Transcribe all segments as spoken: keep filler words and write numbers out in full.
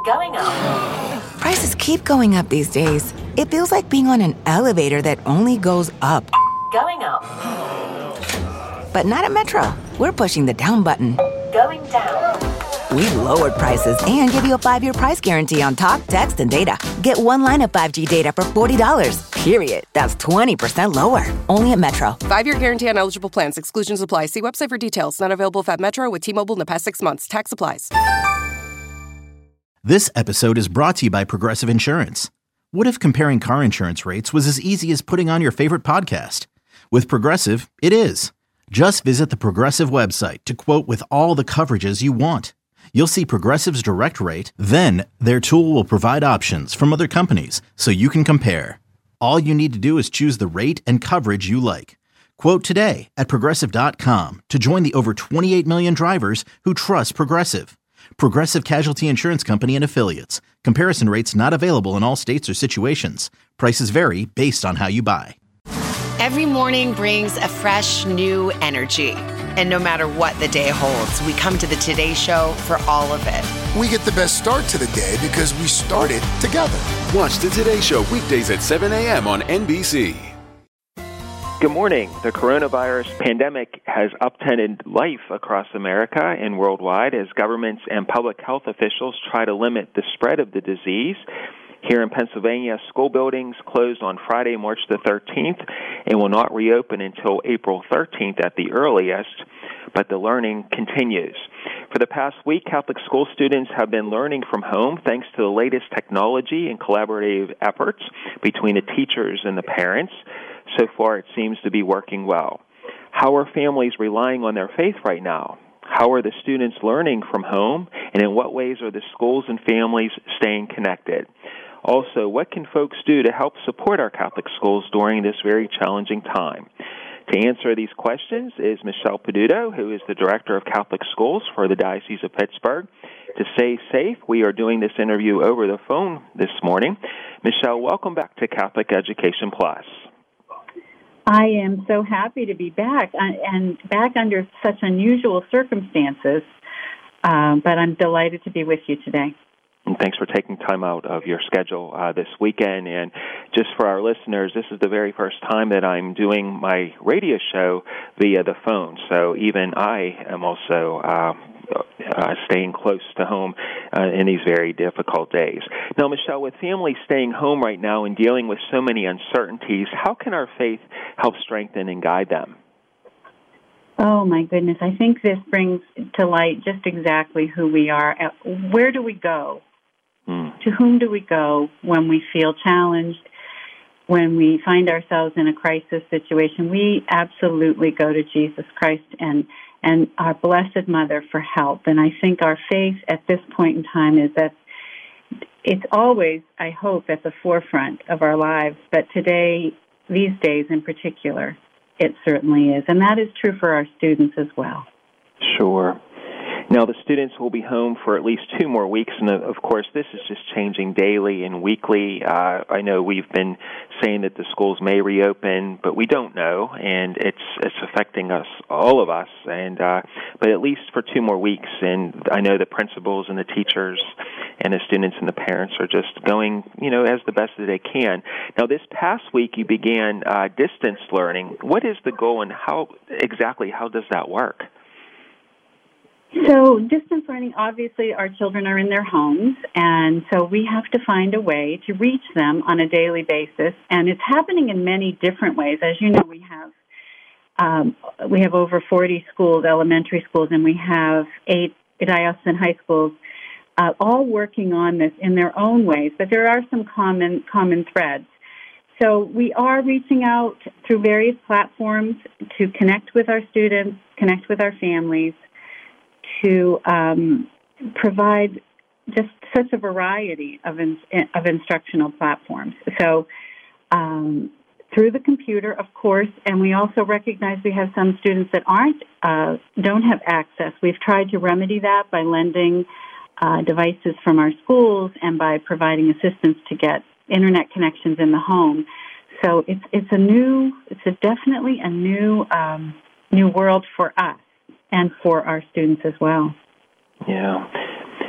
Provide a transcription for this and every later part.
Going up. Prices keep going up these days. It feels like being on an elevator that only goes up. Going up. But not at Metro. We're pushing the down button. Going down. We've lowered prices and give you a five-year price guarantee on talk, text, and data. Get one line of five G data for forty dollars. Period. That's twenty percent lower. Only at Metro. Five-year guarantee on eligible plans. Exclusions apply. See website for details. Not available at Metro with T-Mobile in the past six months. Tax applies. This episode is brought to you by Progressive Insurance. What if comparing car insurance rates was as easy as putting on your favorite podcast? With Progressive, it is. Just visit the Progressive website to quote with all the coverages you want. You'll see Progressive's direct rate, then their tool will provide options from other companies so you can compare. All you need to do is choose the rate and coverage you like. Quote today at Progressive dot com to join the over twenty-eight million drivers who trust Progressive. Progressive Casualty Insurance Company and Affiliates. Comparison rates not available in all states or situations. Prices vary based on how you buy. Every morning brings a fresh, new energy. And no matter what the day holds, we come to the Today Show for all of it. We get the best start to the day because we started together. Watch the Today Show weekdays at seven a.m. on N B C. Good morning. The coronavirus pandemic has upended life across America and worldwide as governments and public health officials try to limit the spread of the disease. Here in Pennsylvania, school buildings closed on Friday, March the thirteenth, and will not reopen until April thirteenth at the earliest, but the learning continues. For the past week, Catholic school students have been learning from home thanks to the latest technology and collaborative efforts between the teachers and the parents. So far, it seems to be working well. How are families relying on their faith right now? How are the students learning from home? And in what ways are the schools and families staying connected? Also, what can folks do to help support our Catholic schools during this very challenging time? To answer these questions is Michelle Peduto, who is the Director of Catholic Schools for the Diocese of Pittsburgh. To stay safe, we are doing this interview over the phone this morning. Michelle, welcome back to Catholic Education Plus. I am so happy to be back, and back under such unusual circumstances, um, but I'm delighted to be with you today. And thanks for taking time out of your schedule uh, this weekend. And just for our listeners, this is the very first time that I'm doing my radio show via the phone. So even I am also uh, uh, staying close to home uh, in these very difficult days. Now, Michelle, with families staying home right now and dealing with so many uncertainties, how can our faith help strengthen and guide them? Oh, my goodness. I think this brings to light just exactly who we are. Where do we go? Mm. To whom do we go when we feel challenged, when we find ourselves in a crisis situation? We absolutely go to Jesus Christ and, and our Blessed Mother for help. And I think our faith at this point in time is that it's always, I hope, at the forefront of our lives. But today, these days in particular, it certainly is. And that is true for our students as well. Sure. Now, the students will be home for at least two more weeks, and of course, this is just changing daily and weekly. Uh, I know we've been saying that the schools may reopen, but we don't know, and it's it's affecting us, all of us, and uh, but at least for two more weeks, and I know the principals and the teachers and the students and the parents are just going, you know, as the best that they can. Now, this past week, you began uh, distance learning. What is the goal, and how exactly how does that work? So distance learning, obviously our children are in their homes, and so we have to find a way to reach them on a daily basis, and it's happening in many different ways. As you know, we have um, we have over forty schools, elementary schools, and we have eight diocesan high schools, uh, all working on this in their own ways, but there are some common common threads. So we are reaching out through various platforms to connect with our students, connect with our families, to um, provide just such a variety of in, of instructional platforms. So um, through the computer, of course, and we also recognize we have some students that aren't uh, don't have access. We've tried to remedy that by lending uh, devices from our schools and by providing assistance to get internet connections in the home. So it's it's a new, it's a definitely a new um, new world for us and for our students as well. Yeah.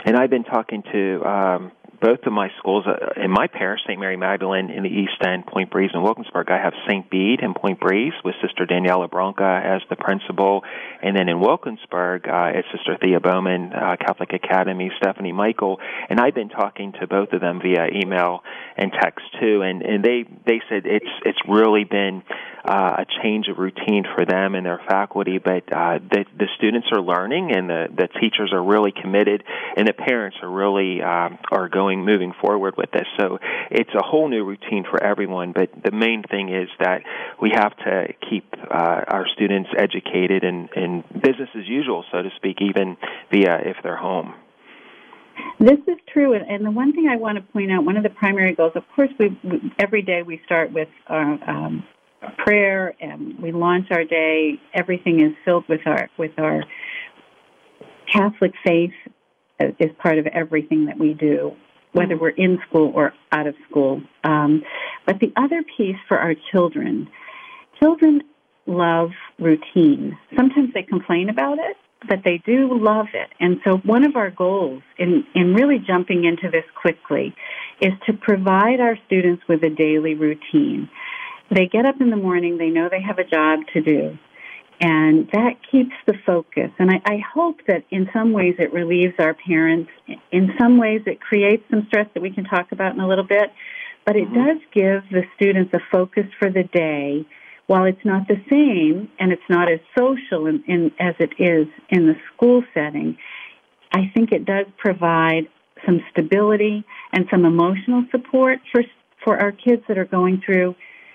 And I've been talking to um, both of my schools uh, in my parish, Saint Mary Magdalene in the East End, Point Breeze, and Wilkinsburg. I have Saint Bede in Point Breeze with Sister Daniela Bronca as the principal. And then in Wilkinsburg, uh, it's Sister Thea Bowman, uh, Catholic Academy, Stephanie Michael. And I've been talking to both of them via email and text, too. And, and they, they said it's, it's really been uh, a change of routine for them and their faculty. But uh, the, the students are learning, and the, the teachers are really committed, and the parents are really um, are going moving forward with this. So it's a whole new routine for everyone, but the main thing is that we have to keep uh, our students educated and, and business as usual, so to speak, even via if they're home. This is true, and the one thing I want to point out, one of the primary goals, of course, we, we every day we start with our um, prayer, and we launch our day. Everything is filled with our with our Catholic faith is part of everything that we do, whether we're in school or out of school. Um, but the other piece for our children, children love routine. Sometimes they complain about it, but they do love it. And so one of our goals in, in really jumping into this quickly is to provide our students with a daily routine. They get up in the morning, they know they have a job to do, and that keeps the focus. And I, I hope that in some ways it relieves our parents. In some ways it creates some stress that we can talk about in a little bit. But it does give the students a focus for the day. While it's not the same and it's not as social in, in, as it is in the school setting, I think it does provide some stability and some emotional support for for our kids that are going through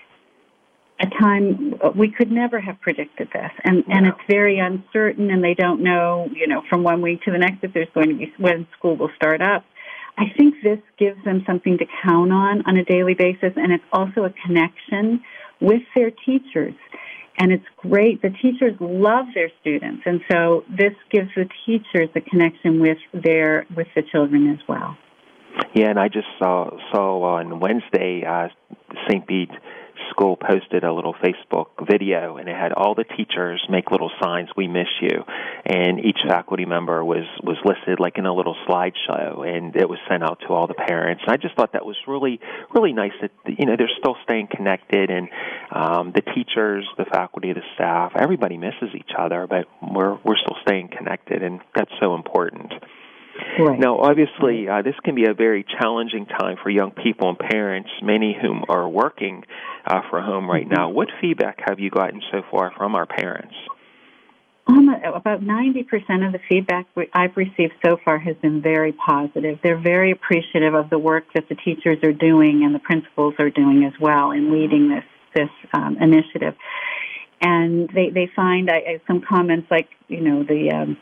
a time we could never have predicted this, and wow. and it's very uncertain, and they don't know, you know, from one week to the next if there's going to be when school will start up. I think this gives them something to count on on a daily basis, and it's also a connection with their teachers, and it's great. The teachers love their students, and so this gives the teachers a connection with their with the children as well. Yeah, and I just saw saw on Wednesday uh, Saint Bede School posted a little Facebook video, and it had all the teachers make little signs, "We miss you," and each faculty member was, was listed like in a little slideshow, and it was sent out to all the parents. And I just thought that was really, really nice that, you know, they're still staying connected, and um, the teachers, the faculty, the staff, everybody misses each other, but we're we're still staying connected, and that's so important. Right. Now, obviously, uh, this can be a very challenging time for young people and parents, many whom are working uh, for home right now. What feedback have you gotten so far from our parents? Um, about ninety percent of the feedback I've received so far has been very positive. They're very appreciative of the work that the teachers are doing and the principals are doing as well in leading this this um, initiative. And they, they find I, some comments like, you know, the... Um,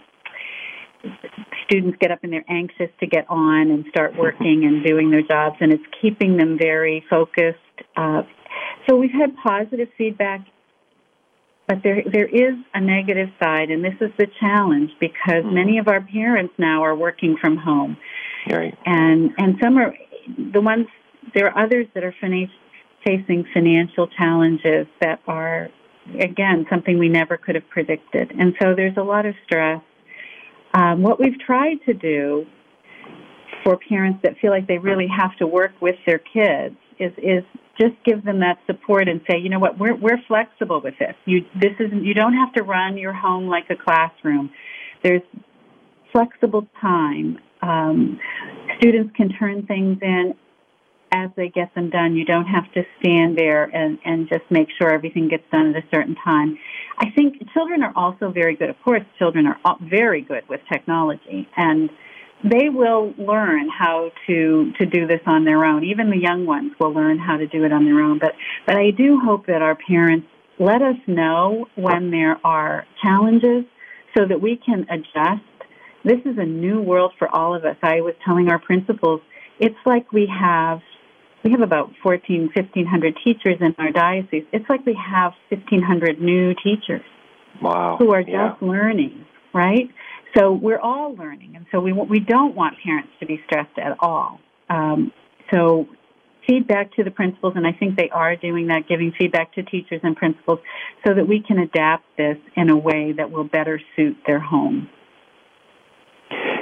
students get up and they're anxious to get on and start working and doing their jobs, and it's keeping them very focused. Uh, so we've had positive feedback, but there there is a negative side, and this is the challenge because mm-hmm. many of our parents now are working from home. Right. And and some are, the ones, there are others that are fin- facing financial challenges that are, again, something we never could have predicted. And so there's a lot of stress. Um, what we've tried to do for parents that feel like they really have to work with their kids is, is just give them that support and say, you know what, we're we're flexible with this. You this isn't you don't have to run your home like a classroom. There's flexible time. Um, students can turn things in as they get them done. You don't have to stand there and, and just make sure everything gets done at a certain time. I think children are also very good. Of course, children are very good with technology, and they will learn how to, to do this on their own. Even the young ones will learn how to do it on their own. But, but I do hope that our parents let us know when there are challenges so that we can adjust. This is a new world for all of us. I was telling our principals, it's like we have We have about fourteen, fifteen hundred teachers in our diocese. It's like we have fifteen hundred new teachers wow. who are just yeah. learning, right? So we're all learning, and so we we don't want parents to be stressed at all. Um, so feedback to the principals, and I think they are doing that, giving feedback to teachers and principals so that we can adapt this in a way that will better suit their home.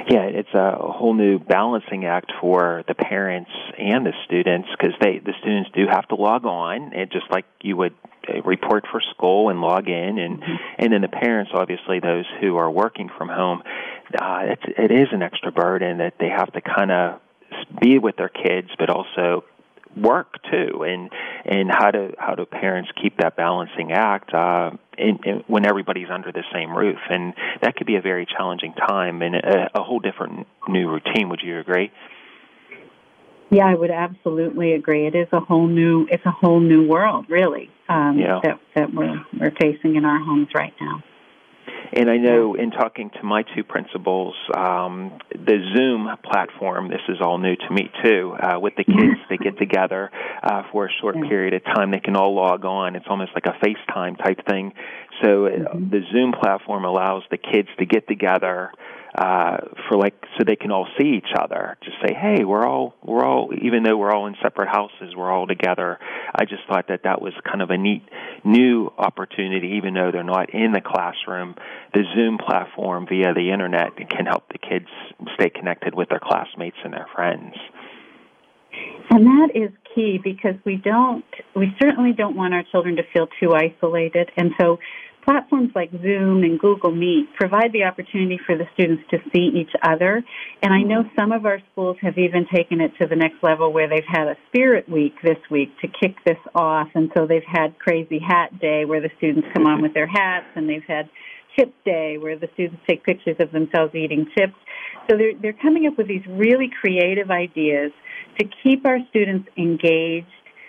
Yeah, it's a whole new balancing act for the parents and the students because they the students do have to log on, and just like you would report for school and log in, and mm-hmm. and then the parents, obviously those who are working from home, uh, it's, it is an extra burden that they have to kind of be with their kids, but also work too, and and how do how do parents keep that balancing act uh, in, in, when everybody's under the same roof, and that could be a very challenging time and a, a whole different new routine. Would you agree? Yeah, I would absolutely agree. It is a whole new it's a whole new world, really, um, yeah. that that we're we're facing in our homes right now. And I know in talking to my two principals, um, the Zoom platform, this is all new to me too, uh, with the kids, they get together uh, for a short period of time. They can all log on. It's almost like a FaceTime type thing. So uh, mm-hmm. the Zoom platform allows the kids to get together uh, for like, so they can all see each other. Just say, hey, we're all, we're all, even though we're all in separate houses, we're all together. I just thought that that was kind of a neat new opportunity, even though they're not in the classroom. The Zoom platform via the internet can help the kids stay connected with their classmates and their friends. And that is key because we don't, we certainly don't want our children to feel too isolated. And so platforms like Zoom and Google Meet provide the opportunity for the students to see each other. And I know some of our schools have even taken it to the next level where they've had a Spirit Week this week to kick this off. And so they've had Crazy Hat Day where the students come on with their hats, and they've had Chip Day where the students take pictures of themselves eating chips. So they're, they're coming up with these really creative ideas to keep our students engaged,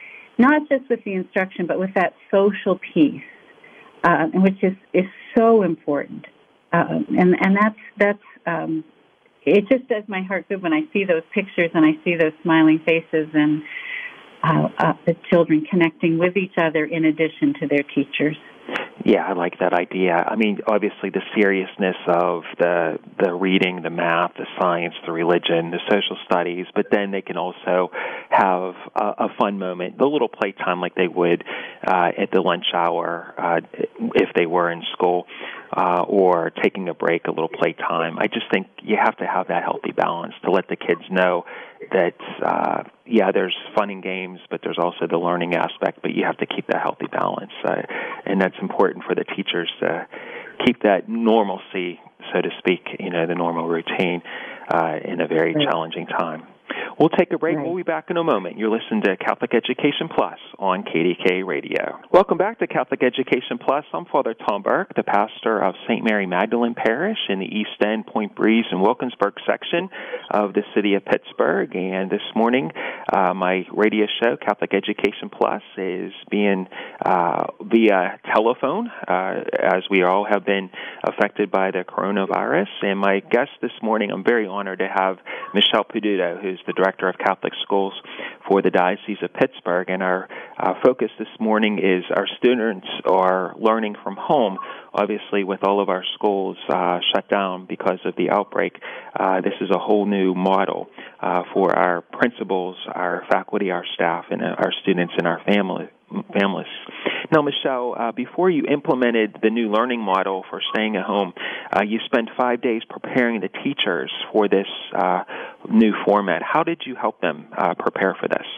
not just with the instruction, but with that social piece. Uh, which is, is so important, uh, and and that's that's um, it. Just does my heart good when I see those pictures and I see those smiling faces and uh, uh, the children connecting with each other in addition to their teachers. Yeah, I like that idea. I mean, obviously the seriousness of the the reading, the math, the science, the religion, the social studies, but then they can also have a, a fun moment, the little playtime like they would uh, at the lunch hour uh, if they were in school, uh, or taking a break, a little playtime. I just think you have to have that healthy balance to let the kids know that, uh, yeah, there's fun and games, but there's also the learning aspect, but you have to keep that healthy balance. Uh, and that's important for the teachers to keep that normalcy, so to speak, you know, the normal routine uh, in a very right. challenging time. We'll take a break. Right. We'll be back in a moment. You're listening to Catholic Education Plus on K D K Radio. Welcome back to Catholic Education Plus. I'm Father Tom Burke, the pastor of Saint Mary Magdalene Parish in the East End, Point Breeze, and Wilkinsburg section of the city of Pittsburgh. And this morning, uh, my radio show, Catholic Education Plus, is being uh, via telephone, uh, as we all have been affected by the coronavirus. And my guest this morning, I'm very honored to have Michelle Peduto, who's the Director of Catholic Schools for the Diocese of Pittsburgh. And our uh, focus this morning is our students are learning from home. Obviously, with all of our schools uh, shut down because of the outbreak, uh, this is a whole new model uh, for our principals, our faculty, our staff, and our students and our family. families. Now, Michelle, uh, before you implemented the new learning model for staying at home, uh, you spent five days preparing the teachers for this uh, new format. How did you help them uh, prepare for this?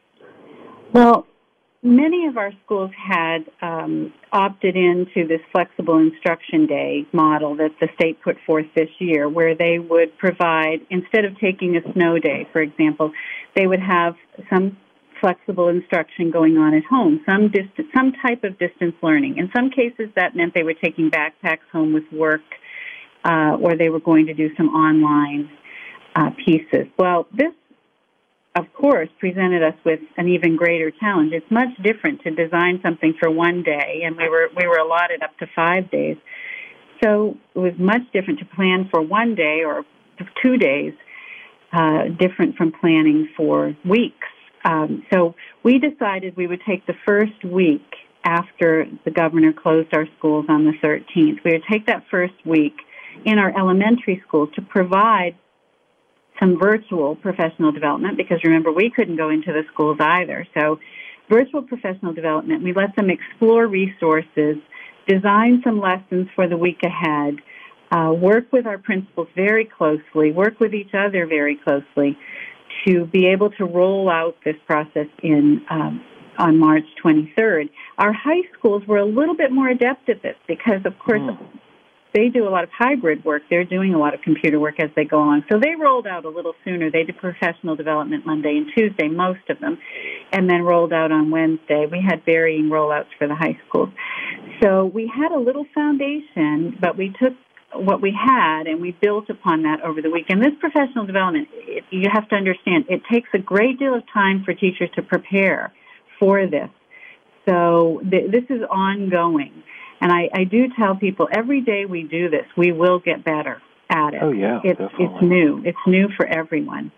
Well, many of our schools had um, opted into this flexible instruction day model that the state put forth this year, where they would provide, instead of taking a snow day, for example, they would have some flexible instruction going on at home, some dist- some type of distance learning. In some cases, that meant they were taking backpacks home with work, uh, or they were going to do some online uh, pieces. Well, this, of course, presented us with an even greater challenge. It's much different to design something for one day, and we were we were allotted up to five days. So it was much different to plan for one day or two days, uh, different from planning for weeks. Um, so we decided we would take the first week after the governor closed our schools on the thirteenth. We would take that first week in our elementary schools to provide some virtual professional development, because remember, we couldn't go into the schools either. So virtual professional development, we let them explore resources, design some lessons for the week ahead, uh, work with our principals very closely, work with each other very closely to be able to roll out this process in um, on March twenty-third. Our high schools were a little bit more adept at this because, of course, mm. they do a lot of hybrid work. They're doing a lot of computer work as they go along. So they rolled out a little sooner. They did professional development Monday and Tuesday, most of them, and then rolled out on Wednesday. We had varying rollouts for the high schools. So we had a little foundation, but we took what we had and we built upon that over the week. And this professional development, it, you have to understand, it takes a great deal of time for teachers to prepare for this. So th- this is ongoing. And I, I do tell people every day we do this, we will get better at it. Oh, yeah, it's, definitely. It's new. It's new for everyone.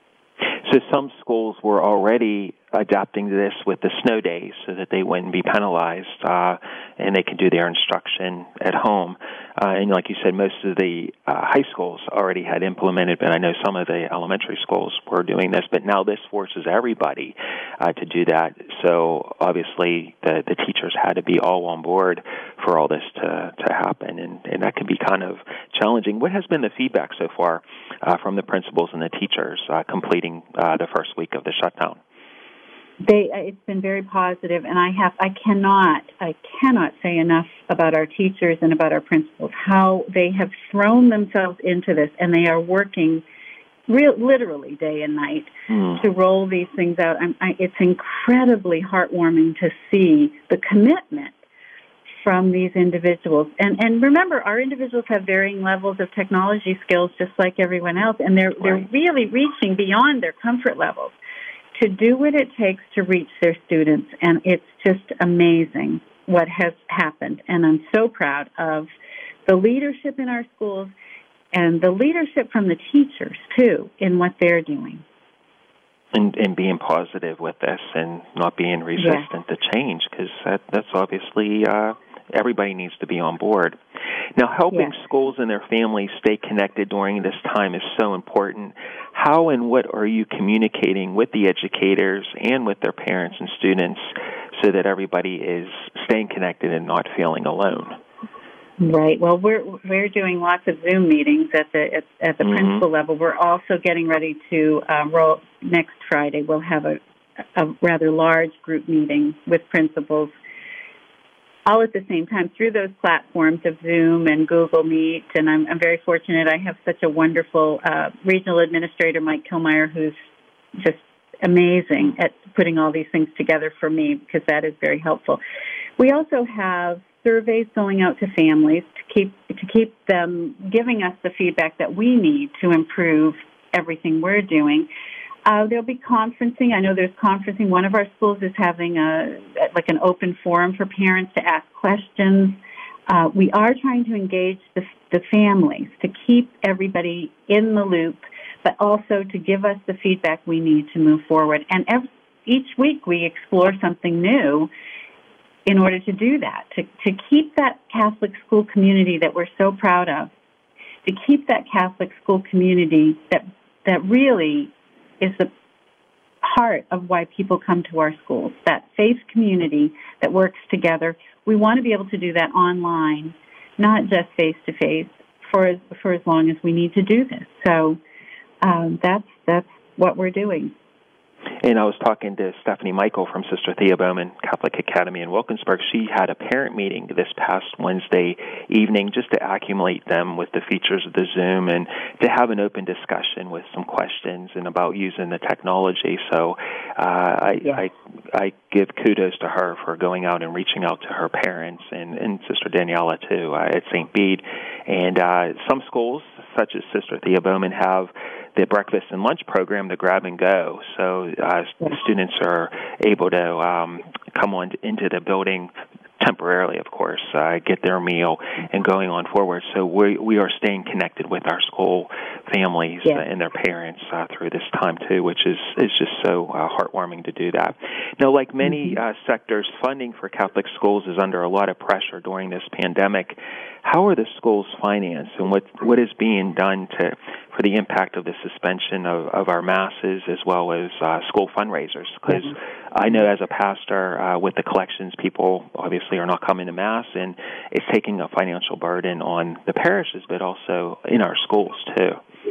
So some schools were already adapting to this with the snow days so that they wouldn't be penalized uh, and they could do their instruction at home. Uh, and like you said, most of the uh, high schools already had implemented, but I know some of the elementary schools were doing this. But now this forces everybody uh, to do that. So obviously the, the teachers had to be all on board for all this to, to happen, and, and that can be kind of challenging. What has been the feedback so far uh, from the principals and the teachers uh, completing uh, the first week of the shutdown? They, it's been very positive, and I have, I cannot, I cannot say enough about our teachers and about our principals, how they have thrown themselves into this, and they are working real, literally day and night mm. to roll these things out. I'm, I, it's incredibly heartwarming to see the commitment from these individuals. And, and remember, our individuals have varying levels of technology skills just like everyone else, and they're, right. they're really reaching beyond their comfort levels to do what it takes to reach their students, and it's just amazing what has happened. And I'm so proud of the leadership in our schools and the leadership from the teachers, too, in what they're doing. And, and being positive with this and not being resistant yeah. to change, because that, that's obviously uh, everybody needs to be on board. Now, helping yeah. schools and their families stay connected during this time is so important. How and what are you communicating with the educators and with their parents and students so that everybody is staying connected and not feeling alone? Right. Well, we're we're doing lots of Zoom meetings at the at, at the mm-hmm. principal level. We're also getting ready to uh, roll next Friday. We'll have a, a rather large group meeting with principals, all at the same time through those platforms of Zoom and Google Meet. And I'm, I'm very fortunate. I have such a wonderful uh, regional administrator, Mike Kilmeyer, who's just amazing at putting all these things together for me, because that is very helpful. We also have surveys going out to families to keep to keep them giving us the feedback that we need to improve everything we're doing. Uh, there'll be conferencing. I know there's conferencing. One of our schools is having a like an open forum for parents to ask questions. Uh, we are trying to engage the, the families to keep everybody in the loop, but also to give us the feedback we need to move forward. And every, each week we explore something new in order to do that, to, to keep that Catholic school community that we're so proud of, to keep that Catholic school community that that really is the heart of why people come to our schools, that faith community that works together. We want to be able to do that online, not just face-to-face, for as, for as long as we need to do this. So um, that's that's what we're doing. And I was talking to Stephanie Michael from Sister Thea Bowman Catholic Academy in Wilkinsburg. She had a parent meeting this past Wednesday evening just to accumulate them with the features of the Zoom and to have an open discussion with some questions and about using the technology. So uh, I, yeah. I I give kudos to her for going out and reaching out to her parents and, and Sister Daniela, too, uh, at Saint Bede. And uh, some schools, such as Sister Thea Bowman, have the breakfast and lunch program, the grab and go. So uh, students are able to um, come on into the building temporarily, of course, uh, get their meal and going on forward. So we we are staying connected with our school families yeah. and their parents uh, through this time too, which is, is just so uh, heartwarming to do that. Now, like many mm-hmm. uh, sectors, funding for Catholic schools is under a lot of pressure during this pandemic. How are the schools financed, and what what is being done to for the impact of the suspension of, of our masses as well as uh, school fundraisers. Because mm-hmm. I know as a pastor, uh, with the collections, people obviously are not coming to Mass, and it's taking a financial burden on the parishes, but also in our schools, too.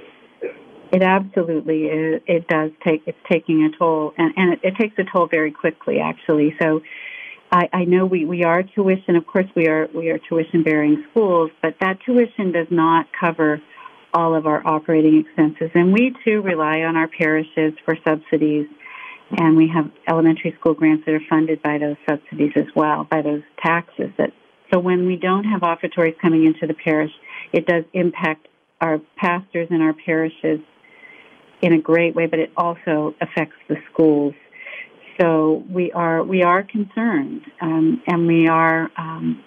It absolutely is. It does take, it's taking a toll, and, and it, it takes a toll very quickly, actually. So I, I know we, we are tuition, of course we are, we are tuition-bearing schools, but that tuition does not cover all of our operating expenses. And we, too, rely on our parishes for subsidies, and we have elementary school grants that are funded by those subsidies as well, by those taxes. That So when we don't have offertories coming into the parish, it does impact our pastors and our parishes in a great way, but it also affects the schools. So we are we are concerned, um, and we are um,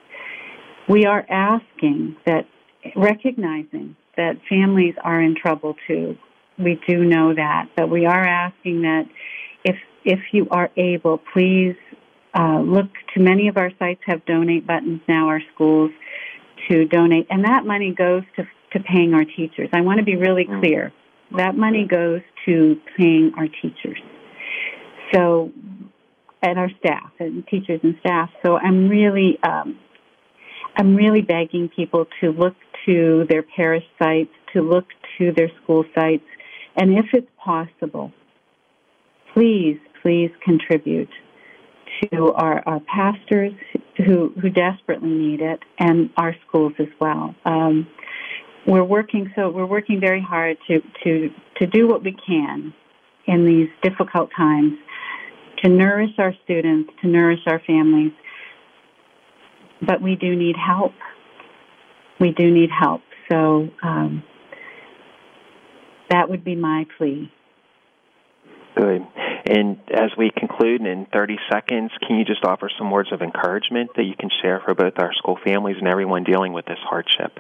we are asking that, recognizing that families are in trouble too. We do know that, but we are asking that if if you are able, please uh, look to many of our sites have donate buttons now. Our schools to donate, and that money goes to to paying our teachers. I want to be really clear. That money goes to paying our teachers. So, and our staff, and teachers and staff. So I'm really, um, I'm really begging people to look to their parish sites, to look to their school sites, and if it's possible, please, please contribute to our, our pastors who, who desperately need it, and our schools as well. Um, we're working so we're working very hard to, to, to do what we can in these difficult times, to nourish our students, to nourish our families. But we do need help. We do need help. So um, that would be my plea. Good. And as we conclude in thirty seconds, can you just offer some words of encouragement that you can share for both our school families and everyone dealing with this hardship?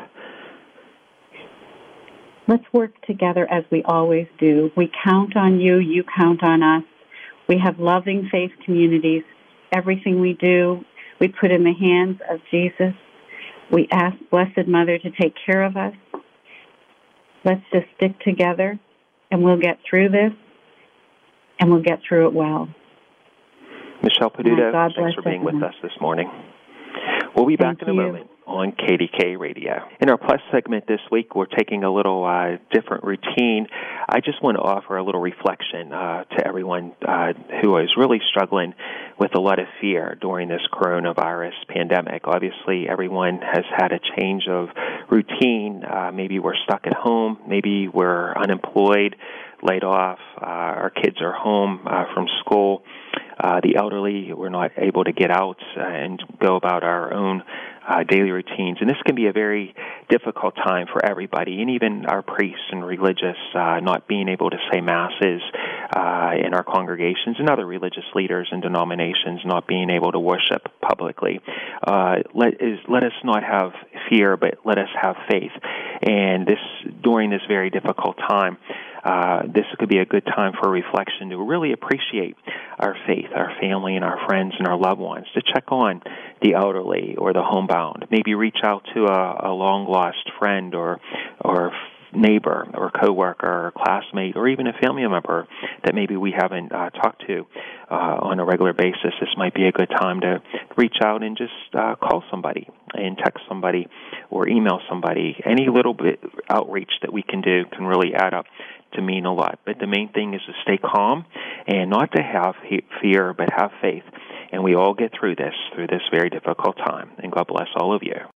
Let's work together as we always do. We count on you. You count on us. We have loving faith communities. Everything we do, we put in the hands of Jesus. We ask Blessed Mother to take care of us. Let's just stick together, and we'll get through this, and we'll get through it well. Michelle Peduto, thanks for being with us this morning. We'll be back in a moment on K D K Radio. In our Plus segment this week, we're taking a little uh, different routine. I just want to offer a little reflection uh, to everyone uh, who is really struggling with a lot of fear during this coronavirus pandemic. Obviously, everyone has had a change of routine. Uh, maybe we're stuck at home. Maybe we're unemployed, laid off. Uh, our kids are home uh, from school. Uh, the elderly, we're not able to get out uh, and go about our own uh, daily routines. And this can be a very difficult time for everybody, and even our priests and religious uh, not being able to say masses uh, in our congregations, and other religious leaders and denominations not being able to worship publicly. Uh, let, is, let us not have fear, but let us have faith. And this during this very difficult time, Uh, this could be a good time for reflection to really appreciate our faith, our family, and our friends and our loved ones, to check on the elderly or the homebound, maybe reach out to a, a long-lost friend or or neighbor or coworker or classmate or even a family member that maybe we haven't uh, talked to uh, on a regular basis. This might be a good time to reach out and just uh, call somebody and text somebody or email somebody. Any little bit outreach that we can do can really add up to mean a lot. But the main thing is to stay calm and not to have fear, but have faith. And we all get through this, through this very difficult time. And God bless all of you.